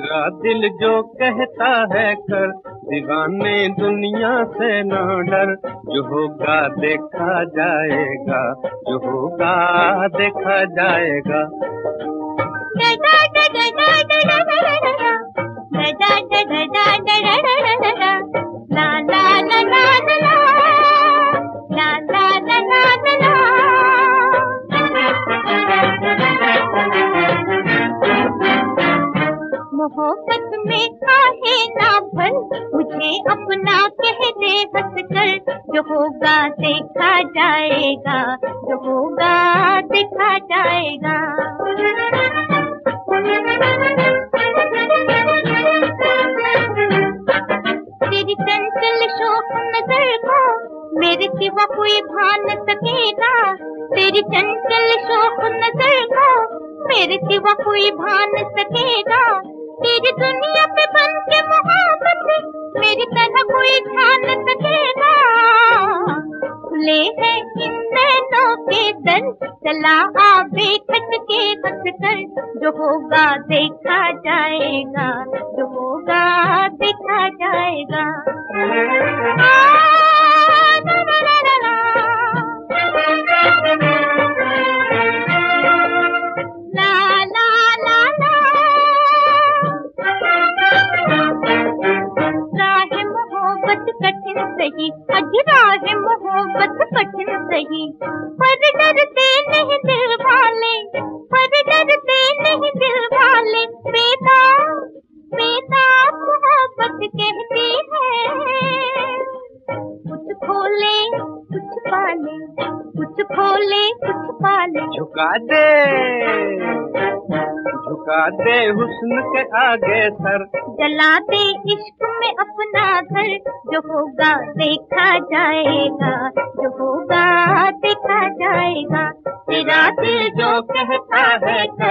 तेरा दिल जो कहता है कर, दीवाने दुनिया से ना डर। जो होगा देखा जाएगा, जो होगा देखा जाएगा। मोहब्बत में काहे ना भर, मुझे अपना कह दे हंस कर। जो होगा देखा जाएगा, जो होगा देखा जाएगा। तेरी चंचल शौक नजर को मेरे सिवा कोई भान सकेगा। तेरी चंचल शौक नजर को मेरे सिवा कोई भान सकेगा। तेरी दुनिया पे बन के मोहब्बत मेरी तरह कोई ठान सकेगा। खुले हैं इन नैनों के दर, चला आवे खट के हंस कर। जो होगा देखा जाएगा, जो होगा देखा जाएगा। कठिन सही, राह मोहब्बत कठिन सही, पर डरते नहीं दिल वाले, पर डरते नहीं दिल वाले। बेदाग मोहब्बत कहती है, कुछ खोले कुछ पाले, कुछ खोले कुछ पाले। झुका दे हुस्न के आगे सर, जला दे इश्क में अपना घर। जो होगा देखा जाएगा, जो होगा देखा जाएगा। तेरा दिल जो कहता है कर,